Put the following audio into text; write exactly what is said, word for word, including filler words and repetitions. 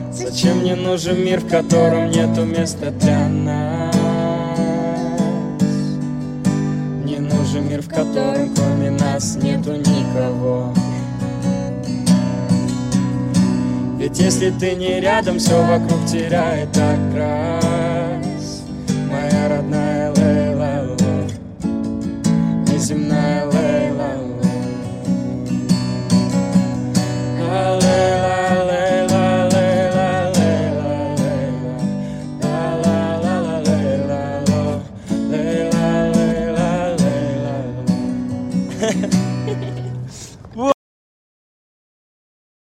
Зачем мне нужен мир, в котором нету места для нас? Мне нужен мир, в котором кроме нас нету никого. Ведь если ты не рядом, все вокруг теряет окрас. Моя родная